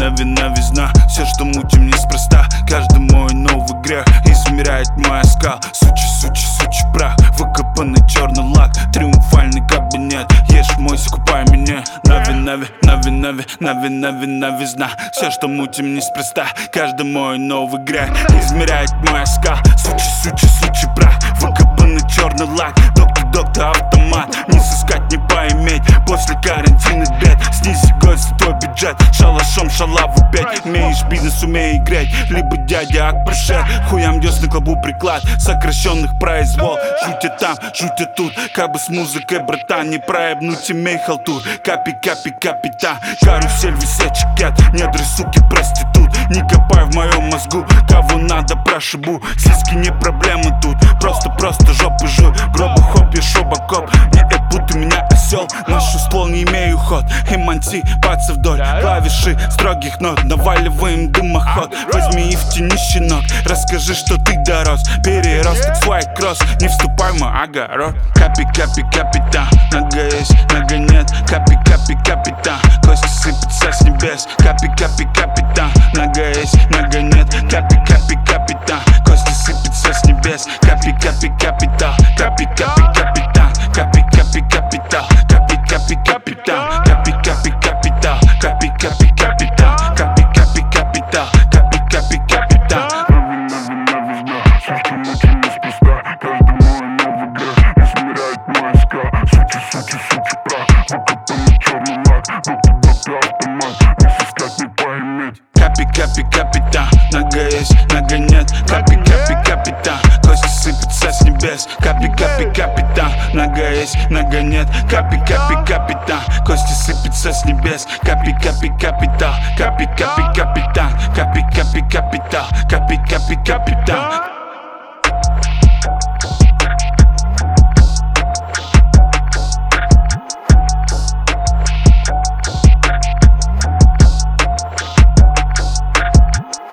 новизна. Все, что мутим, неспроста. Каждый мой новый грех измеряет моя скал. Сучий прах, выкопанный черный лак. Триумфальный кабинет, ешь, мойся, купай меня. Новизна. Все, что мутим, неспроста. Каждый мой новый грех измеряет моя скал. Сучий прах, выкопанный черный лак. Доктор, автомат, не сыскать, не поиметь. После карантинных бед снизь гость твой бюджет. Шалашом шалаву 5. Умеешь бизнес, умей играть. Либо дядя Акбашер, хуям десны клобу приклад. Сокращенных произвол, жутя там, жутя тут. Как бы с музыкой, братан, не проебнуть, имей халтур. Капи, капитан, карусель, висячий кет. Недры, суки, проститут. Не копай в моем мозгу, кого надо прошибу. Сиськи не проблема тут, просто жопы жуй. Гроба хоп, я шобокоп, не будто меня осел. Ношу ствол, не имею ход. Эмансипация вдоль клавиши строгих нот. Наваливаем дымоход, возьми и в тени щенок. Расскажи, что ты дорос, переросток свой кросс. Не вступай в мой огород. Капи, капитан, нога есть, нога нет. Капи, капитан, кости сыпятся с небес. Капи, капитан, нога есть, нога нет. Капи, капитан, кости сыпятся с небес. Капи, капитан, капи, капитан, капи, капитан, капи, капитан, капи, капитан, капи, капитан, капи, капитан, капи, капитан. Новизна, все, что мутим, неспроста. Каждый мой новый грех измеряет мой скал. Сучий прах, выкопанный черный лак. Доктор, автомат, не сыскать, не поиметь. Капи, капитан, нога есть, нога нет. Капи, капитан, кости сыпятся с небес. Капи, капитан, нога есть, нога нет. Капи, капитан, кости сыпятся с небес. Капи, капитан, капи, капитан.